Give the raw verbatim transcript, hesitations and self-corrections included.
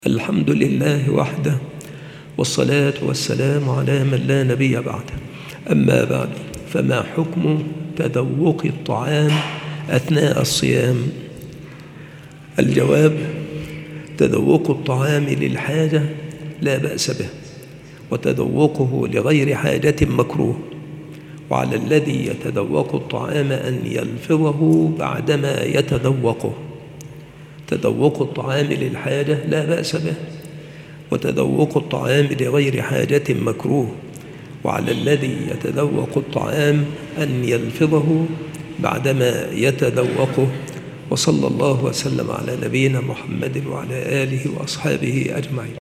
الحمد لله وحده، والصلاة والسلام على من لا نبي بعده. أما بعد، فما حكم تذوق الطعام أثناء الصيام؟ الجواب: تذوق الطعام للحاجة لا بأس به، وتذوقه لغير حاجة مكروه، وعلى الذي يتذوق الطعام أن يلفظه بعدما يتذوقه. تذوق الطعام للحاجة لا بأس به، وتذوق الطعام لغير حاجة مكروه، وعلى الذي يتذوق الطعام أن يلفظه بعدما يتذوقه. وصلى الله وسلم على نبينا محمد وعلى آله وأصحابه أجمعين.